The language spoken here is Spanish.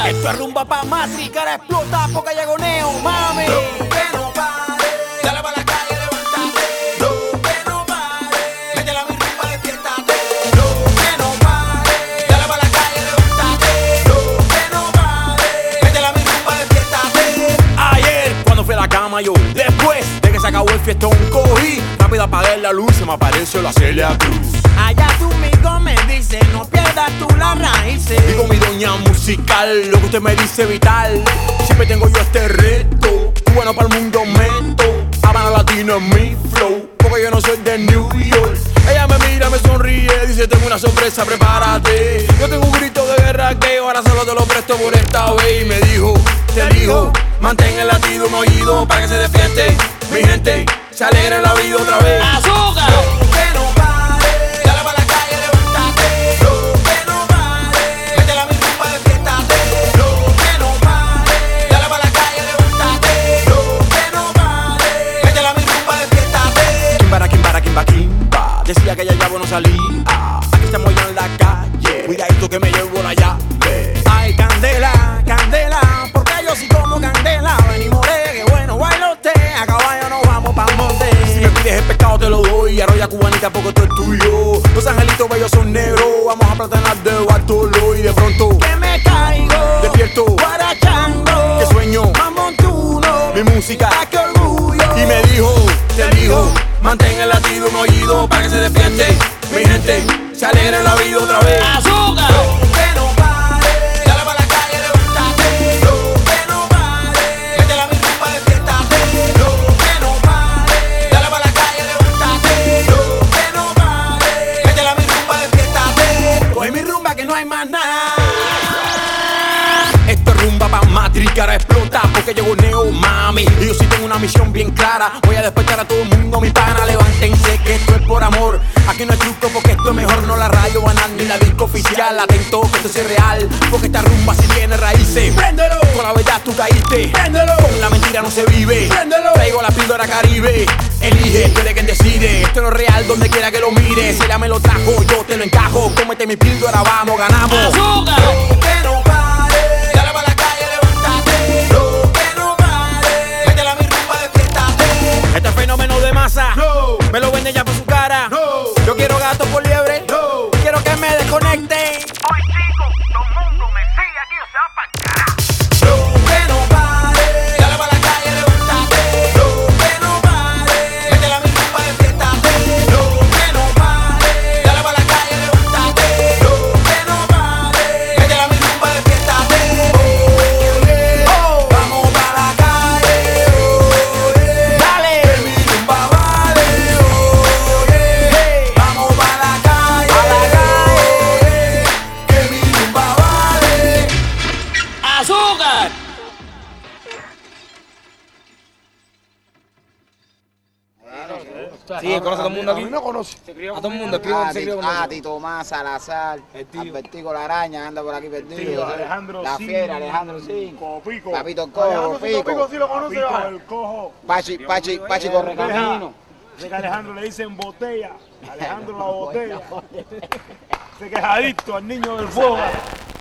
azúcar. Esto es rumba pa' Matri, cara explota porque llegó Neo, mami. No, que no pare, dale pa' la calle, levántate. No, que no pare, métela a mi rumba, despiértate. No, que no pare, dale pa' la calle, levántate. No, que no pare, métela a mi rumba, despiértate. Ayer cuando fui a la cama yo, después de que se acabó el fiestón, cogí rápido apagué la luz, se me apareció la Celia Cruz. Allá tú mismo me dices, no pierdas tú las raíces. Digo mi doña musical, lo que usted me dice vital. Siempre tengo yo este reto, bueno para el mundo meto. Habana Latino en mi flow, porque yo no soy de New York. Ella me mira, me sonríe, dice tengo una sorpresa, prepárate. Yo tengo un grito de guerra que ahora solo te lo presto por esta vez. Y me dijo, te dijo, mantén el latido un oído para que se despierte. Mi gente, se alegra la vida otra vez. ¡Azúcar! No, que no pare, dale pa' la calle, levántate. No, que no pare, métela a mi rumba, despiértate. No, que no pare, dale pa' la calle, levántate. No, que no pare, métela a mi rumba, despiértate. Kimba, kimba, decía que ya no salía. Aquí estamos ya en la calle, cuidadito que me llevo la llave. Ay, candela, candela, porque yo sí como candela. Venimos de que bueno, bailote, a caballo nos vamos pa'l monte. Si me pides el pescado te lo doy, arroya cubanita porque esto es tuyo. Los angelitos bellos son negros, vamos a platanar de Bartolo. Y de pronto Que me caigo, despierto, guarachando, que sueño, más montuno, mi música. ¡ah, qué orgullo! Y me dijo, te dijo, mantén el latido un oído para que se despierte. Mi gente, se alegra la vida otra vez. ¡Azúcar! No, que no pare, dale pa' la calle, levántate. No, que no pare, métela a mi rumba, despiértate. No, que no pare, dale pa' la calle, levántate. No, que no pare, métela a mi rumba, despiértate. Coge mi rumba que no hay más nada. Esto es rumba pa' Matri, cara explota porque llegó Neo, mami. Y yo sí tengo una misión bien clara, voy a despertar a todo el mundo, mi pana. Levántense que esto es por amor, aquí no hay truco porque esto es mejor. No la radio banal ni la disco oficial, atento que esto es real, porque esta rumba sí tiene raíces. ¡Préndelo! Con la verdad tú caíste, ¡Préndelo! con la mentira no se vive. ¡Préndelo! Traigo la píldora Caribe, elige, tú eres quien decide. Esto no es real donde quiera que lo mires. Si ella me lo trajo, yo te lo encajo. Cómete mi píldora, vamos, ganamos. ¡Azúcar! No, que no pare, dale pa' la calle, levántate. No, que no pare, métela a mi rumba, despiértate. Este fenómeno de masa, No, me lo vende ya por su cara. no, Yo quiero gato por liebre, no. quiero que me desconecte. Hoy chicos, todo el mundo me sigue aquí, o sea, pa'l carajo. No, que no pare, dale pa' la calle, levántate. No, que no pare, métela a mi rumba, despiértate. No, que no pare, dale pa' la calle, levántate. No, que no pare, métela a mi rumba, despiértate. Oh, vamos pa' la calle, Dale, que mi rumba vale, vamos pa' la calle, que mi rumba vale. ¡Azúcar! Sí, conoce a todo el mundo aquí. No conoce. A todo el mundo, escribo, se escribe con nosotros. Tati, Tomás, Salazar, Albertico La Araña, anda por aquí perdido. Alejandro La Cinco. Fiera, Alejandro 5. Pico. Papito Cojo, Alejandro Cinco Pico. Pico sí lo conoce. Pico. El cojo. Pachi Correcamino. Sé que a Alejandro le dicen botella. Alejandro la botella. Sé que es adicto al niño del fuego.